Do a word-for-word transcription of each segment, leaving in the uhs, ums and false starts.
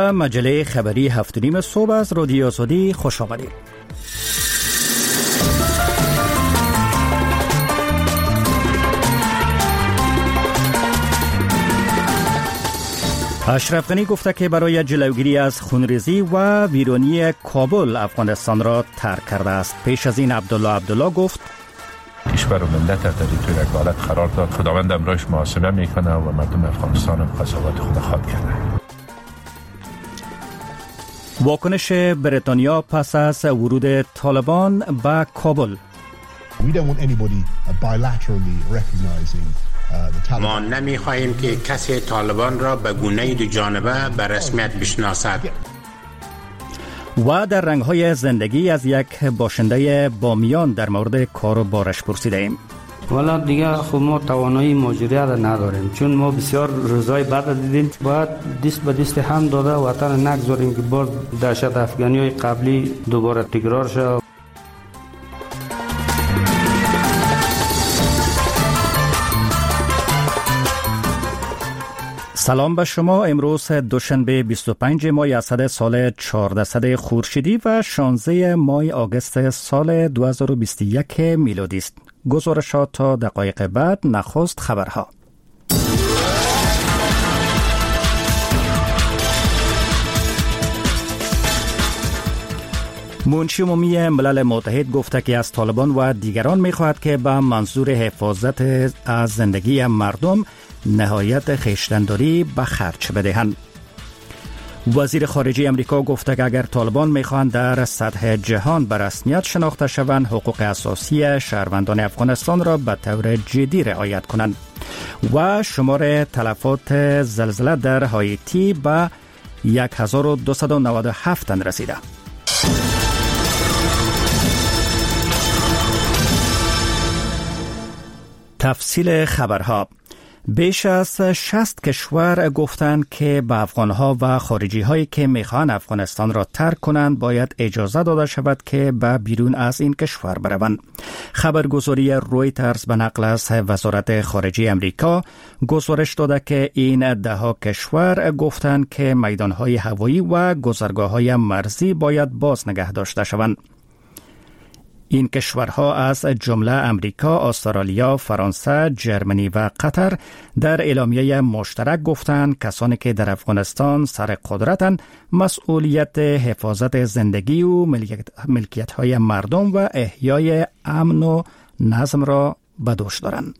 به مجله خبری هفت و نیم صبح از رادیو آزادی خوش آمدید. اشرف غنی گفته که برای جلوگیری از خونریزی و ویرانی کابل افغانستان را ترک کرده است. پیش از این عبدالله عبدالله گفت کشور و ملت در توی یک حالت قرار داد. خداوند امرایش محاسبه میکنه و مردم افغانستان هم قضاوت خود خواهد کرده. واکنش بریتانیا پس از ورود طالبان به کابل. ما نمی‌خواهیم که کسی طالبان را به گونه‌ای دو جانبه به رسمیت بشناسد. و در رنگ‌های زندگی از یک باشنده بامیان در مورد کار و بارش پرسیدیم. والا دیگه خب ما توانایی مهاجرت نداریم، چون ما بسیار روزای بعد دیدیم. باید دست به دست هم داده وطن نگذاریم که باز دهشت افغانی‌های قبلی دوباره تکرار شود. سلام به شما. امروز دوشنبه بیست و پنج ماه اسد سال چهاردهصد خورشیدی و شانزده ماه آگوست سال دو هزار و بیست و یک میلادی است. گزارشات تا دقایق بعد. نخست خبرها. منشی عمومی ملل متحد گفته که از طالبان و دیگران می‌خواهد که به منظور حفاظت از زندگی مردم نهایت خویشتن‌داری به خرج بدهند. وزیر خارجه امریکا گفته که اگر طالبان می‌خواهند در سطح جهان به رسمیت شناخته شوند، حقوق اساسی شهروندان افغانستان را به طور جدی رعایت کنند. و شمار تلفات زلزله در هایتی به هزار و دویست و نود و هفت تن رسیده. تفصیل خبرها. بیش از شصت کشور گفتند که به افغانها و خارجی هایی که میخوان افغانستان را ترک کنند باید اجازه داده شود که به بیرون از این کشور بروند. خبرگزاری رویترز به نقل از وزارت خارجه امریکا گزارش داده که این ده ها کشور گفتند که میدانهای هوایی و گذرگاه های مرزی باید باز نگه داشته شوند. این کشورها از جمله امریکا، استرالیا، فرانسه، جرمنی و قطر در اعلامیه مشترک گفتند کسانی که در افغانستان سر قدرتند مسئولیت حفاظت زندگی و ملکیت‌های مردم و احیای امن و نظم را به دوش دارند.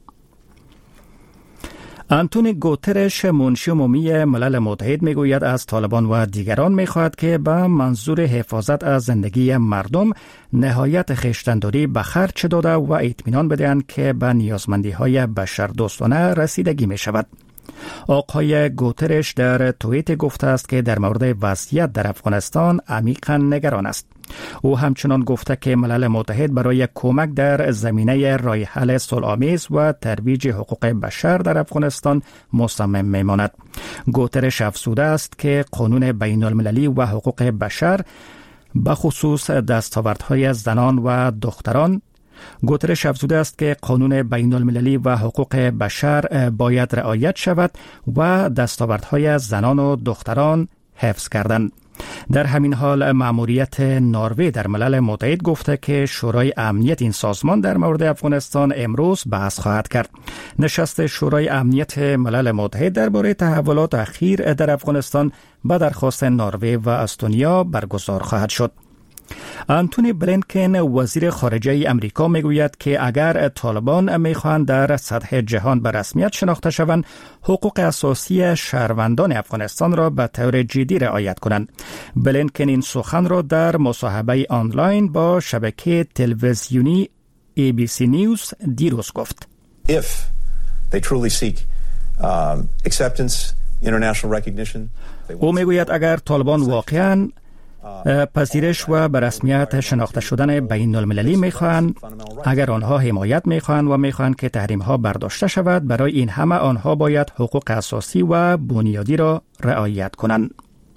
آنتونی گوترش منشی عمومی ملل متحد میگوید از طالبان و دیگران میخواهد که به منظور حفاظت از زندگی مردم نهایت خویشتن‌داری به خرج داده و اطمینان بدهند که به نیازمندی‌های بشردوستانه رسیدگی میشود. آقای گوترش در توییت گفته است که در مورد وضعیت در افغانستان عمیقاً نگران است. او همچنان گفته که ملل متحد برای کمک در زمینه راه حل صلح‌آمیز و ترویج حقوق بشر در افغانستان مصمم میماند. گوترش افزوده است که قانون بین المللی و حقوق بشر به خصوص دستاوردهای زنان و دختران گوترش افزوده است که قانون بین المللی و حقوق بشر باید رعایت شود و دستاوردهای زنان و دختران حفظ کردند. در همین حال مأموریت نروژ در ملل متحد گفته که شورای امنیت این سازمان در مورد افغانستان امروز بحث خواهد کرد. نشست شورای امنیت ملل متحد درباره تحولات اخیر در افغانستان به درخواست نروژ و استونیا برگزار خواهد شد. آنتونی بلینکن وزیر خارجه امریکا میگوید که اگر طالبان میخواهند در سطح جهان به رسمیت شناخته شوند، حقوق اساسی شهروندان افغانستان را به طور جدی رعایت کنند. بلینکن این سخن را در مصاحبه آنلاین با شبکه تلویزیونی ای بی سی نیوز دیروز گفت. If they truly seek um, acceptance, international recognition, او میگوید اگر طالبان واقعاً پذیرش و به رسمیت شناخته شدن بین المللی میخواهند، اگر آنها حمایت میخواهند و میخواهند که تحریم ها برداشته شود، برای این همه آنها باید حقوق اساسی و بنیادی را رعایت کنند.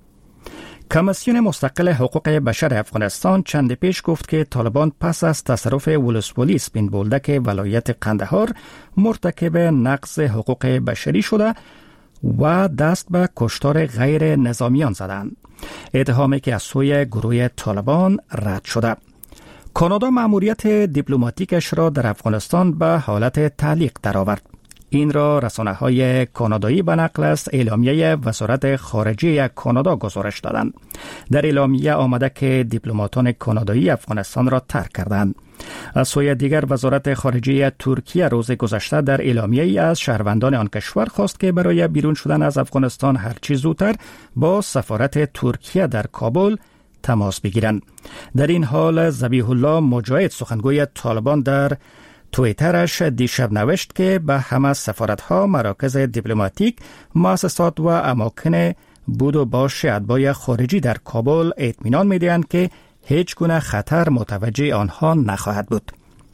کمیسیون مستقل حقوق بشر افغانستان چند پیش گفت که طالبان پس از تصرف ولسوالی سپین بولدک ولایت قندهار مرتکب نقض حقوق بشری شده و دست به کشتار غیر نظامیان زدند. اتهامی که از سوی گروه طالبان رد شده. کانادا مأموریت دیپلماتیکش را در افغانستان به حالت تعلیق درآورد. این را رسانه‌های کانادایی به نقل از اعلامیه وزارت خارجه کانادا گزارش دادند. در اعلامیه آمده که دیپلماتان کانادایی افغانستان را ترک کردند. از سوی دیگر وزارت خارجه ترکیه روز گذشته در اعلامیه‌ای از شهروندان آن کشور خواست که برای بیرون شدن از افغانستان هرچی زودتر با سفارت ترکیه در کابل تماس بگیرند. در این حال ذبیح الله مجاهد سخنگوی طالبان در توییترش دیشب نوشت که به همه سفارت‌ها، مراکز دیپلماتیک، مؤسسات و اماکن بود و باش اتباع خارجی در کابل اطمینان می‌دهند که هیچ گونه خطر متوجه آنها نخواهد بود.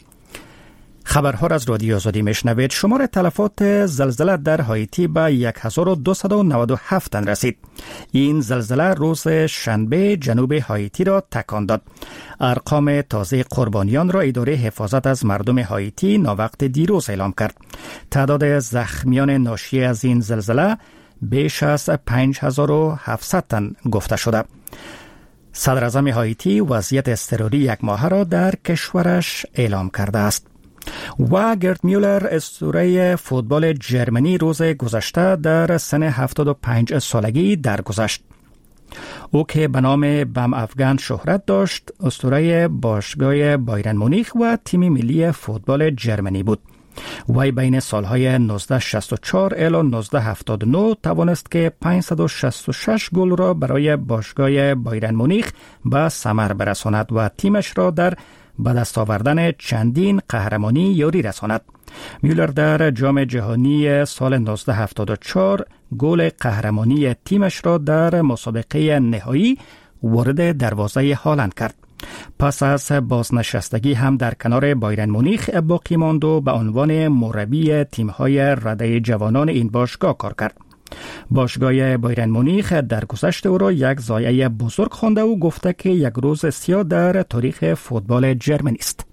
خبرها را از رادیو آزادی میشنوید. شمار تلفات زلزله در هایتی به هزار و دویست و نود و هفت تن رسید. این زلزله روز شنبه جنوب هایتی را تکان داد. ارقام تازه قربانیان را اداره حفاظت از مردم هایتی ناوقت دیروز اعلام کرد. تعداد زخمیان ناشی از این زلزله بیش از پنج هزار و هفتصد تن گفته شده. صدر اعظم هایتی وضعیت اضطراری یک ماهه را در کشورش اعلام کرده است. و گرت میولر اسطوره فوتبال جرمنی روز گذشته در سن هفتاد و پنج سالگی درگذشت. او که به نام بم افغان شهرت داشت، اسطوره باشگاه بایرن مونیخ و تیم ملی فوتبال جرمنی بود. وی بین سالهای نوزده شصت و چهار الی نوزده هفتاد و نه توانست که پانصد و شصت و شش گل را برای باشگاه بایرن مونیخ به ثمر برساند و تیمش را در به دست آوردن چندین قهرمانی یاری رساند. میولر در جام جهانی سال نوزده هفتاد و چهار گل قهرمانی تیمش را در مسابقه نهایی وارد دروازه هالند کرد. پس از بازنشستگی هم در کنار بایرن مونیخ باقی ماند و به عنوان مربی تیم‌های رده جوانان این باشگاه کار کرد. باشگاه بایرن مونیخ در گذشته او را یک ضایعه بزرگ خوانده و گفته که یک روز سیاه در تاریخ فوتبال جرمنی است.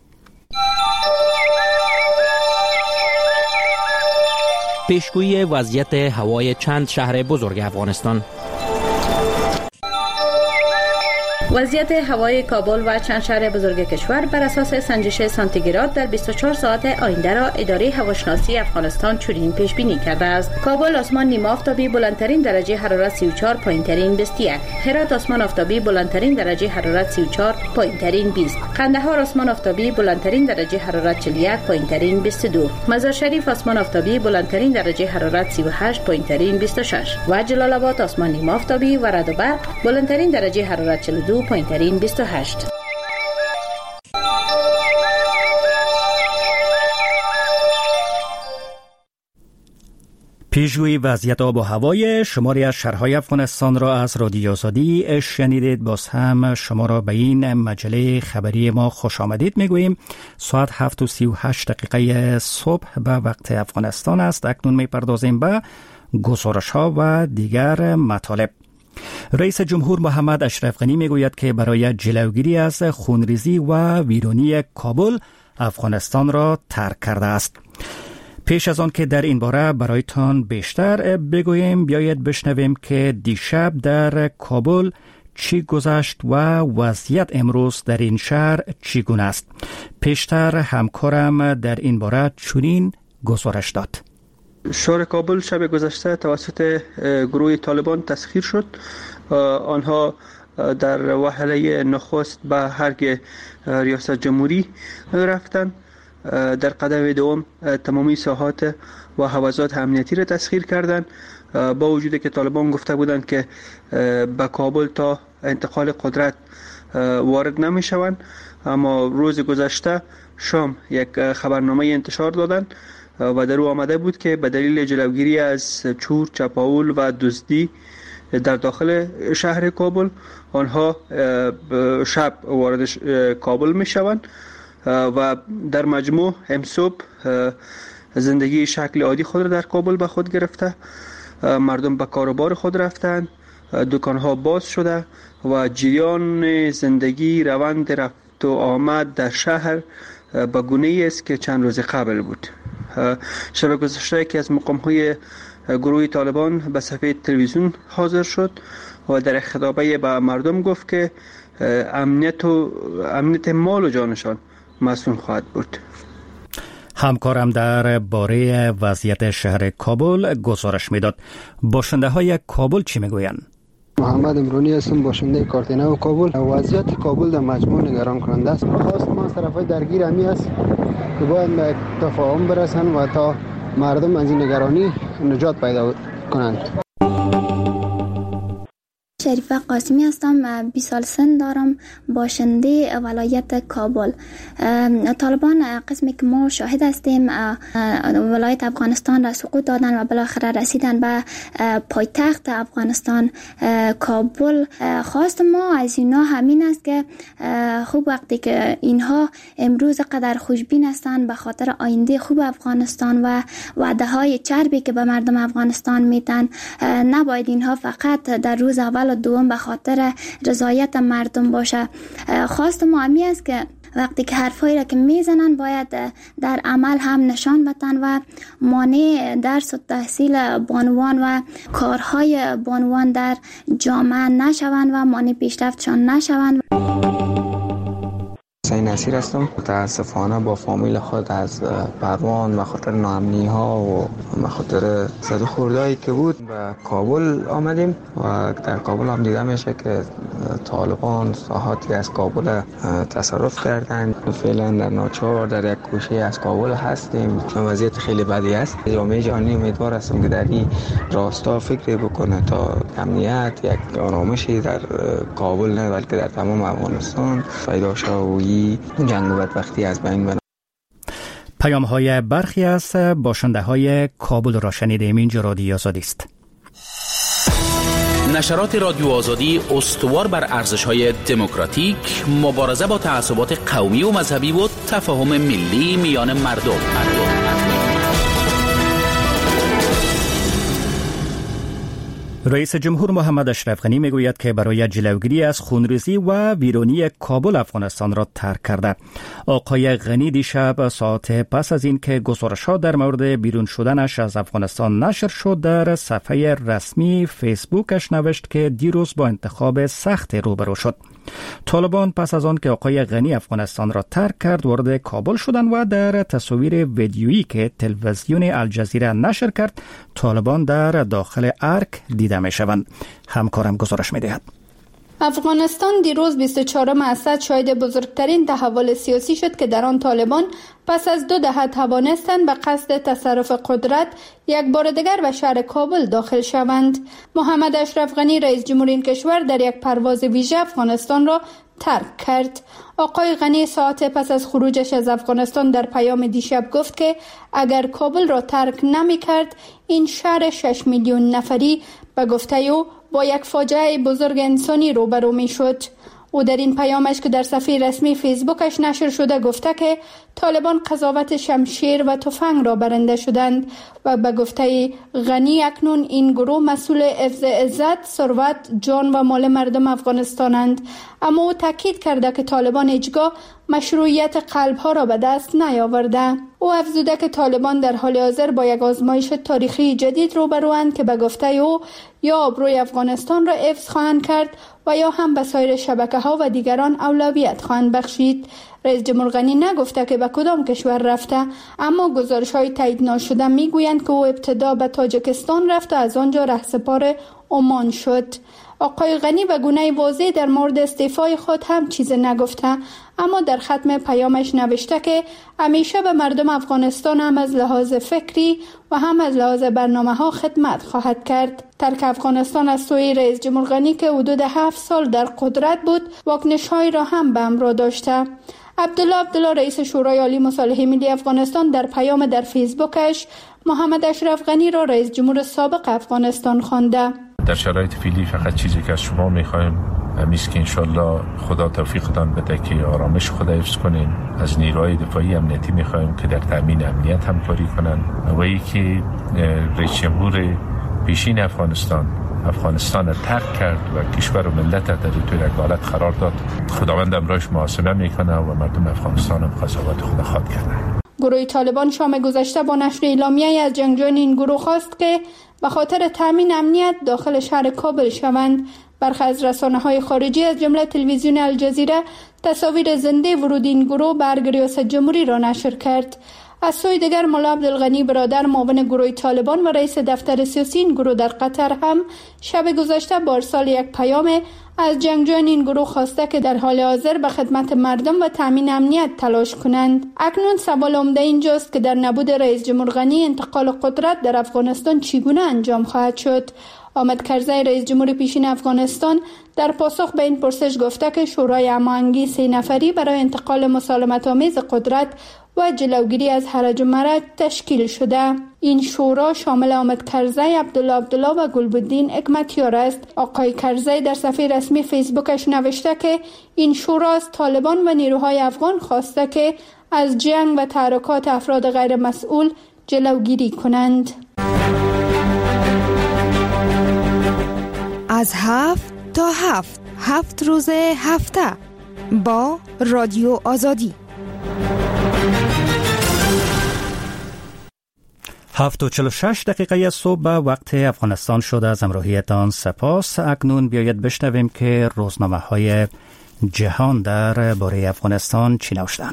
پیشگویی وضعیت هوای چند شهر بزرگ افغانستان. وضعیت هوای کابل و چند شهر بزرگ کشور بر اساس سنجش سانتیگراد در بیست و چهار ساعت آینده را اداره هواشناسی افغانستان چنین پیش بینی کرده است. کابل آسمان نیمه آفتابی بلندترین درجه حرارت سی و چهار، پایینترین بیست و یک. هرات آسمان آفتابی بلندترین درجه حرارت سی و چهار، پایینترین بیست. قندهار آسمان آفتابی بلندترین درجه حرارت چهل و یک، پایینترین بیست و دو. مزار شریف آسمان آفتابی بلندترین درجه حرارت سی و هشت، پایینترین بیست و شش. و جلال آباد آسمان نیمه آفتابی و رعد و برق بلندترین درجه حرارت چهل و دو، پایینترین بیست و هشت. پیشگویی وضعیت آب و هوای شماری از شهرهای افغانستان را از رادیو آزادی شنیدید. باز هم شما را به این مجله خبری ما خوش آمدید میگوییم. ساعت هفت و سی و هشت دقیقه صبح به وقت افغانستان است. اکنون میپردازیم به گزارش ها و دیگر مطالب. رئیس جمهور محمد اشرف غنی میگوید که برای جلوگیری از خونریزی و ویرانی کابل افغانستان را ترک کرده است. پیش از آن که در این باره برایتان بیشتر بگوییم، بیایید بشنویم که دیشب در کابل چی گذشت و وضعیت امروز در این شهر چگونه است. پیشتر همکارم در این باره چنین گزارش داد. شهر کابل شب گذشته توسط گروه طالبان تسخیر شد. آنها در وهله نخست به حرگ ریاست جمهوری رفتند. در قدم دوم تمامی ساحات و حوزات امنیتی را تسخیر کردند، با وجودی که طالبان گفته بودند که به کابل تا انتقال قدرت وارد نمی شوند. اما روز گذشته شام یک خبرنامه انتشار دادند و در او آمده بود که به دلیل جلوگیری از چور، چپاول و دزدی در داخل شهر کابل آنها شب وارد کابل می شوند و در مجموع امصبح زندگی شکل عادی خود را در کابل به خود گرفته. مردم به کار و بار خود رفتند، دکانها باز شده و جریان زندگی، روند رفت و آمد در شهر به گونه‌ای است که چند روز قبل بود. شب گذشته که از مقام‌های گروه طالبان به صفحه تلویزیون حاضر شد و در خطابه به مردم گفت که امنیت و امنیت مال و جانشان مسئول خواهد بود. همکارم در باره وضعیت شهر کابل گزارش میداد. باشنده های کابل چی میگویند؟ محمد امرونی هستم، باشنده کارتینه و کابل. وضعیت کابل در مجموع نگران کننده است. خواست ما طرفای درگیر همی است که باید به تفاهم برسن و تا مردم از این نگرانی نجات پیدا کنند. شریفه قاسمی هستم، بیست سال سن دارم، باشنده ولایت کابل. طالبان قسمی که ما شاهد هستیم ولایت افغانستان را سقوط دادن و بالاخره رسیدن به پایتخت افغانستان کابل. خواست ما از اینا همین است که خوب وقتی که اینها امروز قدر خوشبین هستند به خاطر آینده خوب افغانستان و وعده های چربی که به مردم افغانستان میدن، نباید اینها فقط در روز اول و دوم به خاطر رضایت مردم باشه. خواست ما همی است که وقتی که حرفایی را که میزنن باید در عمل هم نشان بدن و مانع درس و تحصیل بانوان و کارهای بانوان در جامعه نشوند و مانع پیشرفتشان نشوند. حسین نصیر هستم. متاسفانه با فامیل خود از پروان به خاطر ناامنی ها و به خاطر زد و خوردهایی که بود به کابل آمدیم و در کابل هم دیده میشه که طالبان ساحاتی از کابل تصرف کردن. فعلا در ناچار در یک گوشه از کابل هستیم. وضعیت خیلی بدی است. جامعه جهانی امیدوار هستم که در این راستا فکری بکنه تا امنیت یک آرامشی در کابل نه بلکه در تمام افغانستان پیدا شه و جنگ و بدبختی از بین بره. پیام های برخی از باشنده های کابل را شنیدیم. اینجا رادیو آزادی است. نشرات رادیو آزادی استوار بر ارزش‌های دموکراتیک، مبارزه با تعصبات قومی و مذهبی و تفاهم ملی میان مردم. مردم. رئیس جمهور محمد اشرف غنی میگوید که برای جلوگیری از خونریزی و ویرانی کابل افغانستان را ترک کرده. آقای غنی دیشب ساعت پس از این که گزارش‌ها در مورد بیرون شدنش از افغانستان نشر شد در صفحه رسمی فیسبوکش نوشت که دیروز با انتخاب سخت روبرو شد. طالبان پس از آن که آقای غنی افغانستان را ترک کرد وارد کابل شدند و در تصاویر ویدیویی که تلویزیون الجزیره نشر کرد طالبان در داخل ارک دیده می شوند. همکارم گزارش می دهد. افغانستان دیروز بیست و چهارم اسد شاهد بزرگترین تحول سیاسی شد که در آن طالبان پس از دو دهه توانستند به قصد تصرف قدرت یک بار دیگر به شهر کابل داخل شوند. محمد اشرف غنی رئیس جمهور این کشور در یک پرواز ویژه افغانستان را ترک کرد. آقای غنی ساعت پس از خروجش از افغانستان در پیام دیشب گفت که اگر کابل را ترک نمی کرد این شهر شش میلیون نفری به گفته او با یک فاجعه بزرگ انسانی روبرو می شد. او در این پیامش که در صفحه رسمی فیسبوکش نشر شده گفته که طالبان قضاوت شمشیر و تفنگ را برنده شدند و به گفته غنی اکنون این گروه مسئول حفظ عزت، ثروت، جان و مال مردم افغانستانند. اما او تاکید کرده که طالبان هیچگاه مشروعیت قلب‌ها را به دست نیاورده. او افزوده که طالبان در حال حاضر با یک آزمایش تاریخی جدید روبروند که به گفته او یا آبروی افغانستان را حفظ خواهند کرد و یا هم به سایر شبکه‌ها و دیگران اولویت خواهند بخشید. رئیس جمهور غنی نگفته که به کدام کشور رفته، اما گزارش‌های تایید ناشده میگویند که او ابتدا به تاجیکستان رفت و از آنجا رهسپار عمان شد. آقای غنی به گونه واضح در مورد استعفای خود هم چیز نگفته، اما در ختم پیامش نوشته که همیشه به مردم افغانستان هم از لحاظ فکری و هم از لحاظ برنامه‌ها خدمت خواهد کرد. ترک افغانستان از سوی رئیس جمهور غنی که حدود هفت سال در قدرت بود واکنش‌هایی را هم به همراه داشته. عبدالله عبدالله رئیس شورای عالی مصالحه ملی افغانستان در پیام در فیسبوکش محمد اشرف غنی را رئیس جمهور سابق افغانستان خوانده. در شرایط فعلی فقط چیزی که از شما می‌خوایم همیست که انشالله خدا توفیقتان بده که آرامش خود حفظ کنین. از نیروهای دفاعی امنیتی می‌خوایم که در تامین امنیت همکاری کنن و اینکه رئیس جمهور پیشین افغانستان افغانستان را ترک کرد و کشور و ملت در توی یک حالت قرار داد. خداوند امرش محاسبه میکنه و مردم افغانستان هم قضاوت خود خواهد کردن. گروه طالبان شام گذشته با نشر اعلامیه‌ای از جنگجویان این گروه خواست که به خاطر تامین امنیت داخل شهر کابل شوند. برخی از رسانه‌های خارجی از جمله تلویزیون الجزیره تصاویر زنده ورود این گروه به ریاست جمهوری را نشر کرد. از سوی دیگر مولا عبدالغنی برادر معاون گروه طالبان و رئیس دفتر سیاسی این گروه در قطر هم شب گذشته با ارسال یک پیام از جنگجویان این گروه خواسته که در حال حاضر به خدمت مردم و تامین امنیت تلاش کنند. اکنون سوال عمده اینجاست که در نبود رئیس جمهور غنی انتقال قدرت در افغانستان چگونه انجام خواهد شد؟ حامد کرزی رئیس جمهور پیشین افغانستان در پاسخ به این پرسش گفته که شورای هماهنگی سه نفری برای انتقال مسالمت آمیز قدرت و جلوگیری از هرج و مرج تشکیل شده. این شورا شامل حامد کرزی، عبدالله عبدالله و گلبدین حکمتیار است. آقای کرزی در صفحه رسمی فیسبوکش نوشته که این شورا از طالبان و نیروهای افغان خواسته که از جنگ و تحرکات افراد غیر مسئول جلوگیری کنند. از هفت تا هفت هفت روز هفته با رادیو آزادی. هفت و چل و شش دقیقه صبح به وقت افغانستان شده. از همراهیتان سپاس. اکنون بیایید بشنویم که روزنامه های جهان در باره افغانستان چی نوشتند.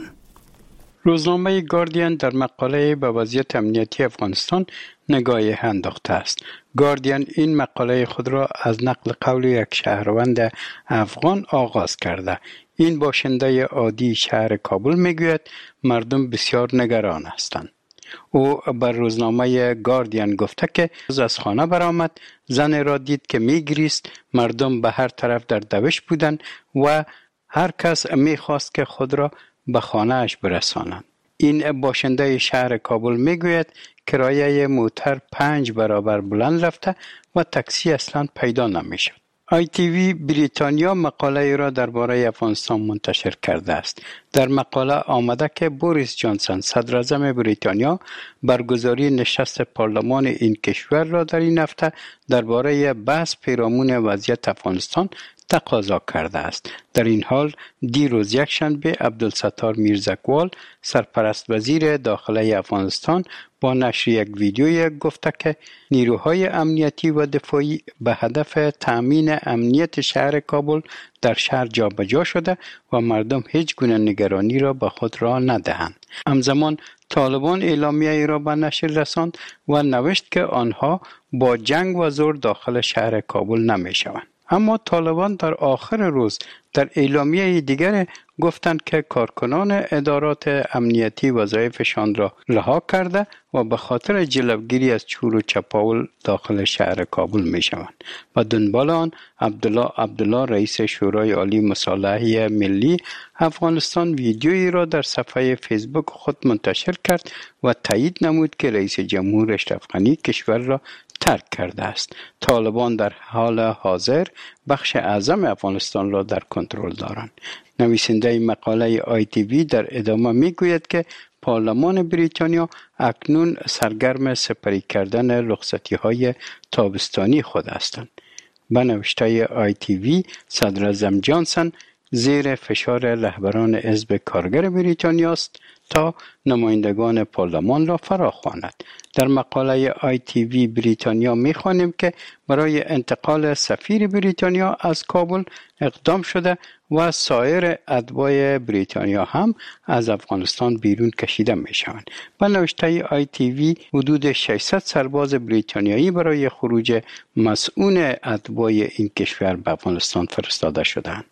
روزنامه گاردین در مقاله به وضعیت امنیتی افغانستان نگاهی انداخته است. گاردین این مقاله خود را از نقل قول یک شهروند افغان آغاز کرده. این باشنده عادی شهر کابل میگوید مردم بسیار نگران هستند. او بر روزنامه گاردین گفته که از خانه برآمد، زن را دید که میگریست، مردم به هر طرف در دوش بودند و هر کس میخواست که خود را به خانه اش برسانند. این باشنده شهر کابل میگوید کرایه موتر پنج برابر بلند رفته و تاکسی اصلا پیدا نمیشد. آی تی وی بریتانیا مقاله را درباره افغانستان منتشر کرده است. در مقاله آمده که بوریس جانسون صدر اعظم بریتانیا برگزاری نشست پارلمان این کشور را در این هفته درباره بحث پیرامون وضعیت افغانستان تقاضا کرده است. در این حال دیروز یکشنبه عبدالستار میرزکوال سرپرست وزیر داخله افغانستان با نشر یک ویدیوی گفته که نیروهای امنیتی و دفاعی به هدف تأمین امنیت شهر کابل در شهر جابجا شده و مردم هیچ گونه نگرانی را به خود را ندهند. همزمان طالبان اعلامیه را به نشر رساند و نوشت که آنها با جنگ و زور داخل شهر کابل نمی شوند. اما طالبان در آخر روز در اعلامیه دیگر گفتند که کارکنان ادارات امنیتی وظایفشان را رها کرده و به خاطر جلوگیری از چور و چپاول داخل شهر کابل می شوند. و دنبال آن عبدالله عبدالله رئیس شورای عالی مصالحه ملی افغانستان ویدیویی را در صفحه فیسبوک خود منتشر کرد و تایید نمود که رئیس جمهور اشرف غنی کشور را ترک کرده است. طالبان در حال حاضر بخش اعظم افغانستان را در کنترل دارند. نویسنده مقاله آی تی وی در ادامه میگوید که پارلمان بریتانیا اکنون سرگرم سپری کردن رخصتی های تابستانی خود هستند. به نوشته آی تی وی صدر اعظم جانسون زیر فشار رهبران حزب کارگر بریتانیا است تا نمایندگان پارلمان را فراخواند. در مقاله آی تی وی بریتانیا می‌خوانیم که برای انتقال سفیر بریتانیا از کابل اقدام شده و سایر اتباع بریتانیا هم از افغانستان بیرون کشیده می‌شوند. به نوشته آی تی وی حدود ششصد سرباز بریتانیایی برای خروج مسئول اتباع این کشور به افغانستان فرستاده شدند.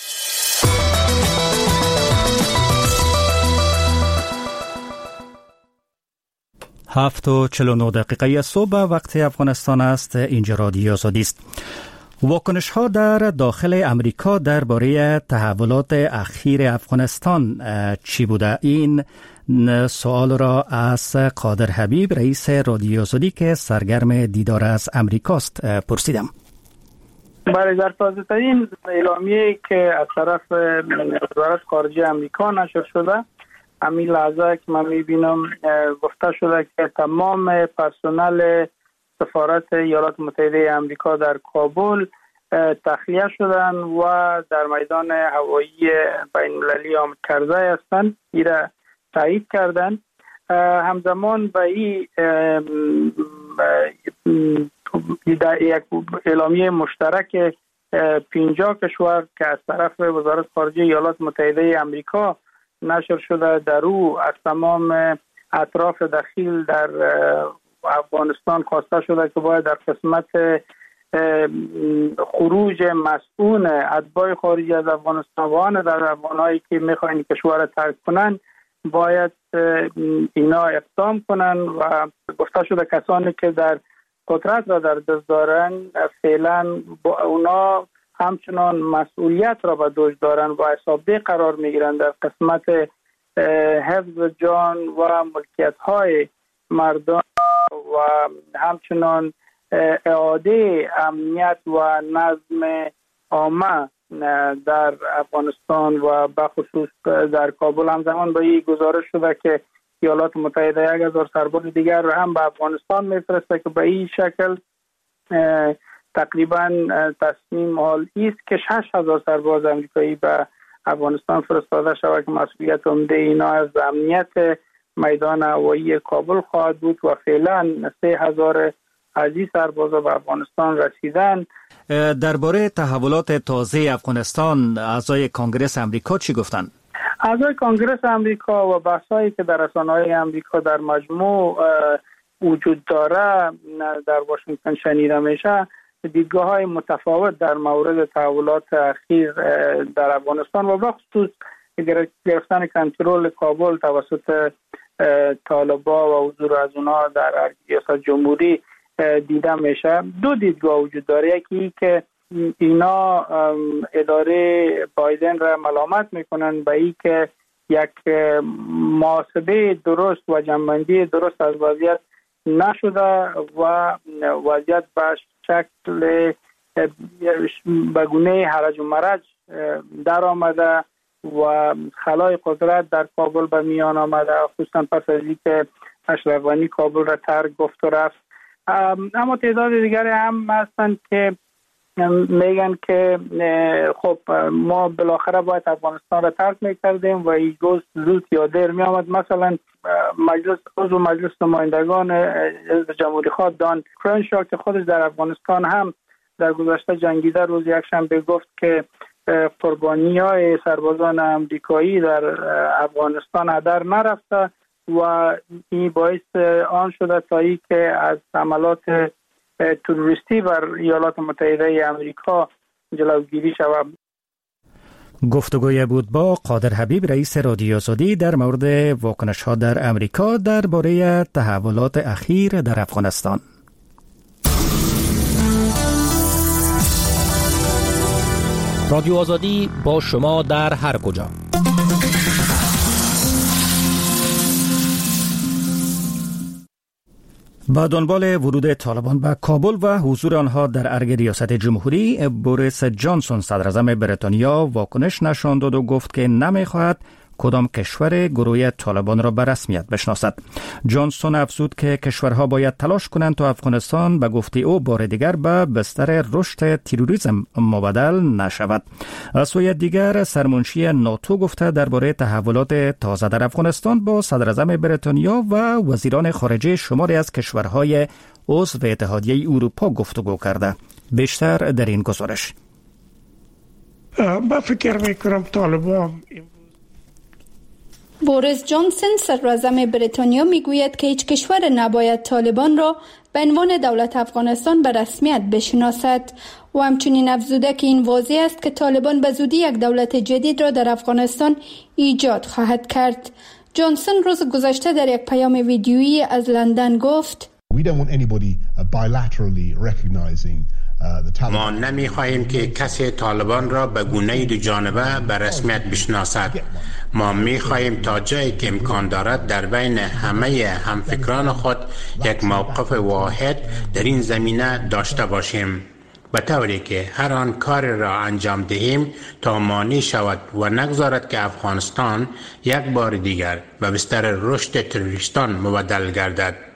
هفت و چل و نه دقیقه صبح وقت افغانستان است. اینجا رادیو آزادی است. واکنش ها در داخل امریکا درباره تحولات اخیر افغانستان چی بوده؟ این سوال را از قادر حبیب رئیس رادیو آزادی که سرگرم دیدار از امریکاست پرسیدم. برای در تازه ترین اعلامیه‌ای که از طرف وزارت خارجه امریکا نشر شده، همین لحظه که من میبینم گفته شده که تمام پرسنل سفارت ایالات متحده امریکا در کابل تخلیه شدن و در میدان هوایی بین المللی حامد کرزی هستند. این را تایید کردن. همزمان به این یک اعلامیه مشترک پنجاه کشور که از طرف وزارت خارجه ایالات متحده آمریکا نشر شده، در او از تمام اطراف دخیل در افغانستان خواسته شده که باید در قسمت خروج مسئول اتباع خارجی از افغانستان و آن در افغانایی که میخواین کشور را ترک کنن باید اینا اقدام کنن و گفته شده کسانی که در قدرت را در دست دارن فعلا با اونا همچنان مسئولیت را به دوش دارن و حسابدهی قرار میگیرن در قسمت حفظ جان و ملکیت های مردم و همچنان اعاده امنیت و نظم عامه در افغانستان و بخصوص در کابل. همزمان با این گزارش شده که ایالات متحده یک هزار سرباز دیگر را هم به افغانستان میفرسته که به این شکل تقریبا تصمیم حال است که شش هزار سرباز امریکایی به افغانستان فرستاده شود که مسئولیت عمده اینا از امنیت میدان هوایی کابل خواهد بود و فعلا سه هزار از این سربازا به افغانستان رسیدن. درباره تحولات تازه افغانستان اعضای کنگره امریکا چی گفتند؟ اعضای کنگره امریکا و بحثایی که در رسانه‌های امریکا در مجموع وجود داره در واشنگتن شنیده میشه، دیدگاه‌های متفاوت در مورد تحولات اخیر در افغانستان و بخصوص گرفتن کنترل کابل توسط طالبان و حضور از اونها در ریاست جمهوری دیده میشه. دو دیدگاه وجود داره، یکی که اینا اداره بایدن را ملامت میکنن به این که یک محاسبه درست و جنبندی درست از وضعیت نشده و وضعیت به شکل بگونه هرج و مرج در آمده و خلای قدرت در کابل به میان آمده، خصوصا پس از اینکه اشرف غنی کابل را ترک گفت و رفت. اما تعداد دیگری هم هستند که میگن که خب ما بالاخره باید افغانستان را ترک میکردیم و این روز زود یا دیر می آمد. مثلا مجلس عضو مجلس نمایندگان حزب جمهوری خواه دان کرنشا که خودش در افغانستان هم در گذشته جنگیده، روز یکشنبه گفت که قربانی های سربازان امریکایی در افغانستان هدر نرفته و این باعث آن شده تا ای که از حملات تروریستی بر ایالات متحده آمریکا جلوگیری شود. گفتگوی بود با قادر حبیب، رئیس رادیو آزادی، در مورد واکنش ها در امریکا درباره تحولات اخیر در افغانستان. رادیو آزادی با شما در هر کجا. با دنبال ورود طالبان به کابل و حضور آنها در ارگ ریاست جمهوری، بوریس جانسون صدراعظم بریتانیا واکنش نشان داد و گفت که نمی‌خواهد کدام کشور گروه طالبان را به رسمیت بشناسد. جانسون افزود که کشورها باید تلاش کنند تا افغانستان به گفته او بار دیگر به بستر رشد تروریسم مبدل نشود. از سوی دیگر سرمنشی ناتو گفته درباره تحولات تازه در افغانستان با صدراعظم بریتانیا و وزیران خارجه شماری از کشورهای عضو اتحادیه اروپا گفتگو کرده. بیشتر در این گزارش. من فکر میکنم طالبان بوریس جانسون صدراعظم بریتانیا میگوید که هیچ کشور نباید طالبان را به عنوان دولت افغانستان به رسمیت بشناسد و همچنین افزوده که این واضح است که طالبان به زودی یک دولت جدید را در افغانستان ایجاد خواهد کرد. جانسون روز گذشته در یک پیام ویدیویی از لندن گفت: We don't want anybody bilaterally recognizing ما نمی خواهیم که کسی طالبان را به گونه دو جانبه به رسمیت بشناسد. ما می خواهیم تا جایی که امکان دارد در بین همه همفکران خود یک موقف واحد در این زمینه داشته باشیم، به طوری که هر آن کار را انجام دهیم تا مانع شود و نگذارد که افغانستان یک بار دیگر به بستر رشد تروریستان مبدل گردد.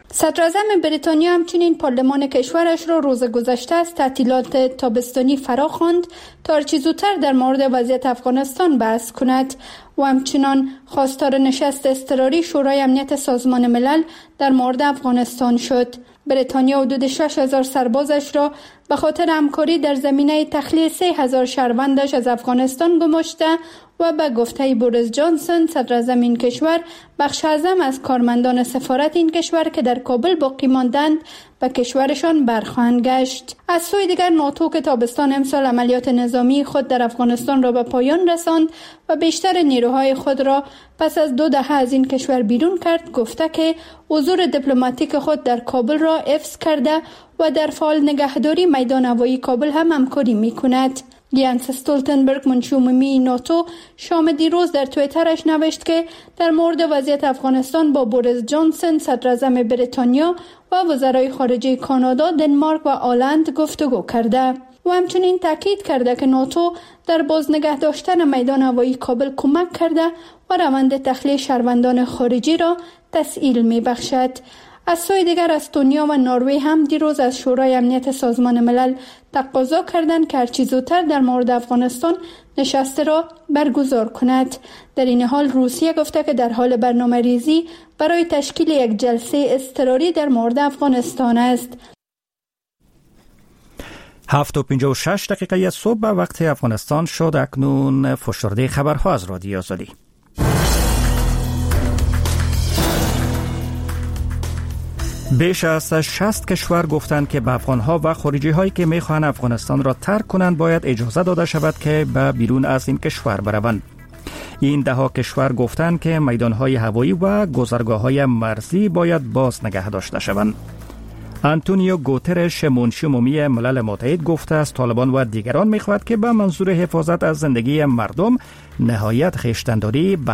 صدراعظم بریتانیا همچنین پارلمان کشورش را روز گذشته از تعطیلات تابستانی فرا خواند تا هرچه زودتر در مورد وضعیت افغانستان بحث کند و همچنان خواستار نشست اضطراری شورای امنیت سازمان ملل در مورد افغانستان شد. بریتانیا حدود شش هزار سربازش را به خاطر همکاری در زمینه تخلیه سه هزار شهروندش از افغانستان گماشته و به گفته بوریس جانسون صدراعظم این کشور بخش اعظم از کارمندان سفارت این کشور که در کابل باقی ماندند به کشورشان برخواهند گشت. از سوی دیگر ناتو که تابستان امسال عملیات نظامی خود در افغانستان را به پایان رساند و بیشتر نیروهای خود را پس از دو دهه از این کشور بیرون کرد، گفته که حضور دیپلماتیک خود در کابل را حفظ کرده و در فعال نگهداری میدان هوایی کابل هم همکاری می‌کند. یانس استولتنبرگ منشی عمومی ناتو شام دیروز در توییترش نوشت که در مورد وضعیت افغانستان با بوریس جانسون صدراعظم بریتانیا و وزرای خارجه کانادا، دنمارک و آلند گفتگو کرده و همچنین تاکید کرده که ناتو در بازنگه داشتن میدان هوایی کابل کمک کرده و روند تخلیه شهروندان خارجی را تسهیل می‌بخشد. از سوی دیگر استونیا و نروژ هم دیروز از شورای امنیت سازمان ملل تقاضا کردند که هرچه زودتر در مورد افغانستان نشست را برگزار کند. در این حال روسیه گفته که در حال برنامه ریزی برای تشکیل یک جلسه اضطراری در مورد افغانستان است. هفت و پنجاه و شش دقیقه صبح به وقت افغانستان شد. اکنون فشرده خبرها از رادیو آزادی. بیش از شصت کشور گفتند که به افغانها و خارجی هایی که میخواهند افغانستان را ترک کنند باید اجازه داده شود که به بیرون از این کشور بروند. این ده ها کشور گفتند که میدانهای هوایی و گذرگاه های مرزی باید باز نگه داشته شوند. آنتونیو گوترش منشی عمومی ملل متحد گفته است طالبان و دیگران میخواهند که به منظور حفاظت از زندگی مردم نهایت خویشتنداری به